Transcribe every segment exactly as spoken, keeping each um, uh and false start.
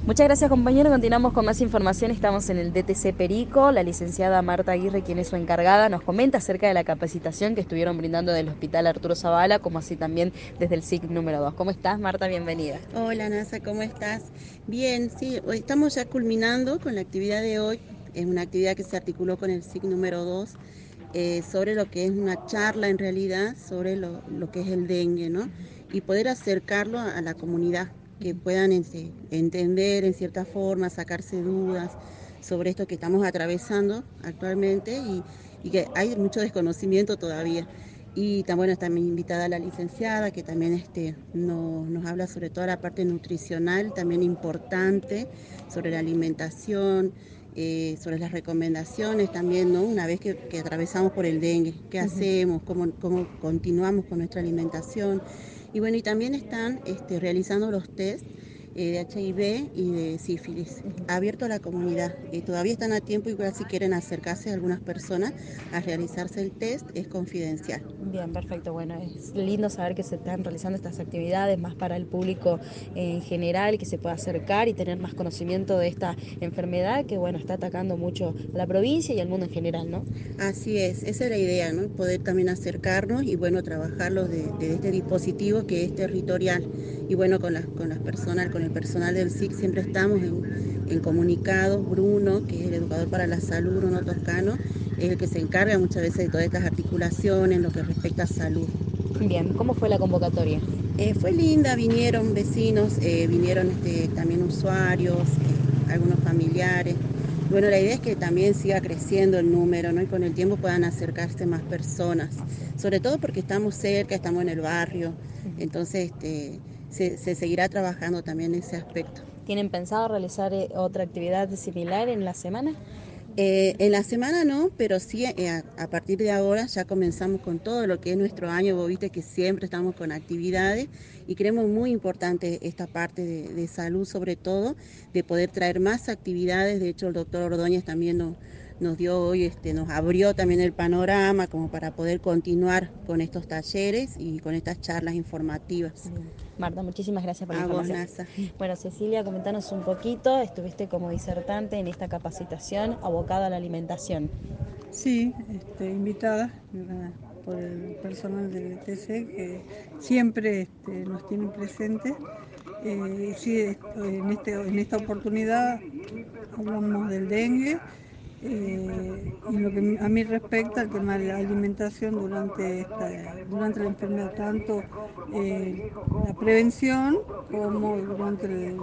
Muchas gracias, compañero. Continuamos con más información. Estamos en el D T C Perico. La licenciada Marta Aguirre, quien es su encargada, nos comenta acerca de la capacitación que estuvieron brindando del Hospital Arturo Zavala, como así también desde el S I C número dos. ¿Cómo estás, Marta? Bienvenida. Hola, Nasa, ¿cómo estás? Bien, sí, hoy estamos ya culminando con la actividad de hoy. Es una actividad que se articuló con el S I C número dos eh, sobre lo que es una charla en realidad sobre lo, lo que es el dengue, ¿no? Y poder acercarlo a, a la comunidad, que puedan en, entender en cierta forma, sacarse dudas sobre esto que estamos atravesando actualmente y, y que hay mucho desconocimiento todavía. Y también bueno, está invitada la licenciada que también este, nos, nos habla sobre toda la parte nutricional, también importante, sobre la alimentación, eh, sobre las recomendaciones también, ¿no? Una vez que, que atravesamos por el dengue, qué uh-huh. hacemos, cómo, cómo continuamos con nuestra alimentación. Y bueno, y también están este, realizando los test eh, de H I V y de sífilis, abierto a la comunidad. Eh, todavía están a tiempo, igual si quieren acercarse a algunas personas a realizarse el test, es confidencial. Bien, perfecto. Bueno, es lindo saber que se están realizando estas actividades más para el público en general, que se pueda acercar y tener más conocimiento de esta enfermedad que, bueno, está atacando mucho a la provincia y al mundo en general, ¿no? Así es, esa es la idea, ¿no? Poder también acercarnos y, bueno, trabajarlos de, de este dispositivo que es territorial. Y, bueno, con las, con las personas, con el personal del S I C siempre estamos en, en comunicados. Bruno, que es el educador para la salud, Bruno Toscano, es el que se encarga muchas veces de todas estas articulaciones en lo que respecta a salud. Bien, ¿cómo fue la convocatoria? Eh, fue linda, vinieron vecinos, eh, vinieron este, también usuarios, eh, algunos familiares. Bueno, la idea es que también siga creciendo el número, ¿no? Y con el tiempo puedan acercarse más personas, sobre todo porque estamos cerca, estamos en el barrio, entonces este, se, se seguirá trabajando también en ese aspecto. ¿Tienen pensado realizar eh, otra actividad similar en la semana? Eh, en la semana no, pero sí eh, a, a partir de ahora ya comenzamos con todo lo que es nuestro año. Vos viste que siempre estamos con actividades y creemos muy importante esta parte de, de salud, sobre todo, de poder traer más actividades. De hecho, el doctor Ordóñez también nos, nos dio hoy, este, nos abrió también el panorama como para poder continuar con estos talleres y con estas charlas informativas. Bien. Marta, muchísimas gracias por la a información. Vos, Nasa. Bueno, Cecilia, comentanos un poquito, estuviste como disertante en esta capacitación abocada a la alimentación. Sí, este, invitada por el personal del D T C que siempre este, nos tienen presentes. Eh, sí, en, este, en esta oportunidad hablamos del dengue eh, y lo que a mí respecta al tema de la alimentación durante, esta, durante la enfermedad, tanto eh, la prevención como durante el,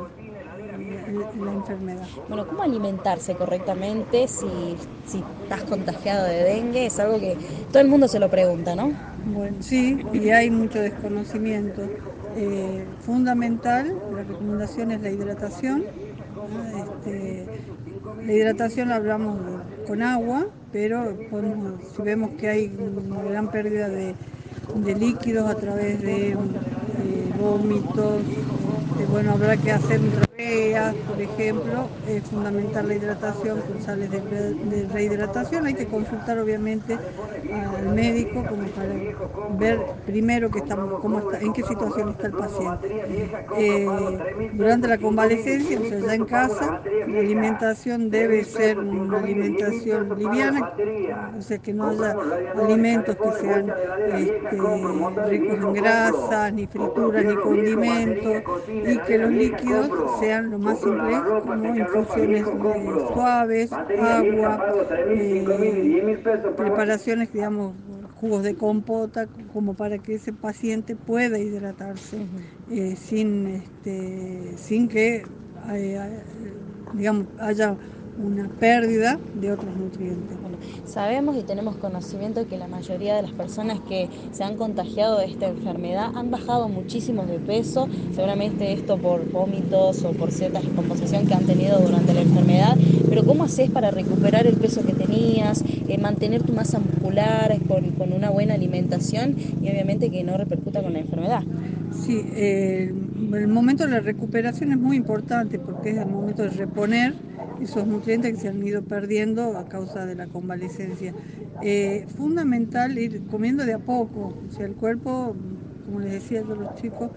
la enfermedad. Bueno, ¿cómo alimentarse correctamente si, si estás contagiado de dengue? Es algo que todo el mundo se lo pregunta, ¿no? Bueno, sí, y hay mucho desconocimiento. Eh, fundamental, la recomendación es la hidratación. ¿no? Este, la hidratación la hablamos de, con agua, pero podemos, si vemos que hay una gran pérdida de, de líquidos a través de eh, vómitos, este, bueno, habrá que hacer reas, por ejemplo, es fundamental la hidratación con sales de, de rehidratación. Hay que consultar obviamente al médico como para ver primero que estamos, cómo está, en qué situación está el paciente. Eh, durante la convalecencia, o sea, ya en casa, la alimentación debe ser una alimentación liviana, o sea, que no haya alimentos que sean este, ricos en grasas, ni frituras, ni condimentos, y que los líquidos sean lo más simples, como infusiones eh, suaves, agua, eh, preparaciones, digamos, jugos de compota, como para que ese paciente pueda hidratarse uh-huh. eh, sin, este, sin que eh, digamos, haya una pérdida de otros nutrientes. Bueno, sabemos y tenemos conocimiento que la mayoría de las personas que se han contagiado de esta enfermedad han bajado muchísimo de peso, seguramente esto por vómitos o por cierta descomposición que han tenido durante la enfermedad, pero ¿cómo haces para recuperar el peso que tenías, eh, mantener tu masa muscular con, con una buena alimentación y obviamente que no repercuta con la enfermedad? Sí, eh, el momento de la recuperación es muy importante porque es el momento de reponer esos nutrientes que se han ido perdiendo a causa de la convalecencia. Eh, fundamental ir comiendo de a poco, o sea, el cuerpo, como les decía yo a los chicos,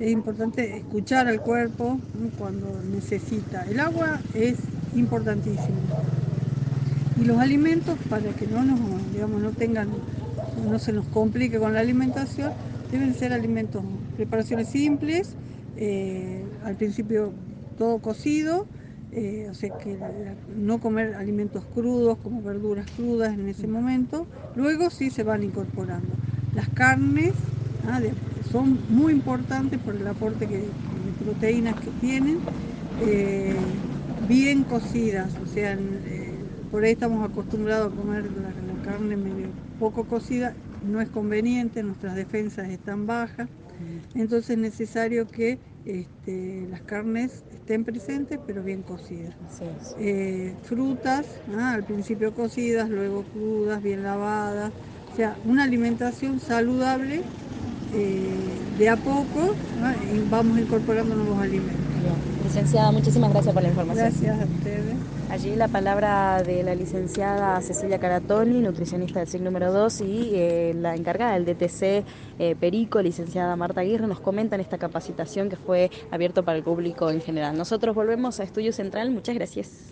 es importante escuchar al cuerpo, ¿no?, cuando necesita. El agua es importantísimo. Y los alimentos, para que no nos, digamos, no tengan, no se nos complique con la alimentación, deben ser alimentos, preparaciones simples, eh, al principio todo cocido, eh, o sea que la, la, no comer alimentos crudos como verduras crudas en ese momento. Luego sí se van incorporando. Las carnes, ¿ah?, de, son muy importantes por el aporte que, de proteínas que tienen, eh, bien cocidas, o sea, eh, por ahí estamos acostumbrados a comer la, la carne medio poco cocida, no es conveniente, nuestras defensas están bajas, entonces es necesario que este, las carnes estén presentes pero bien cocidas. Sí, sí. Eh, frutas, ¿ah?, al principio cocidas, luego crudas, bien lavadas, o sea, una alimentación saludable, eh, de a poco, ¿ah?, y vamos incorporando nuevos alimentos. Bien. Licenciada, muchísimas gracias por la información. Gracias a ustedes. Allí la palabra de la licenciada Cecilia Caratoni, nutricionista del S I C número dos, y eh, la encargada del D T C eh, Perico, licenciada Marta Aguirre, nos comentan esta capacitación que fue abierto para el público en general. Nosotros volvemos a Estudio Central. Muchas gracias.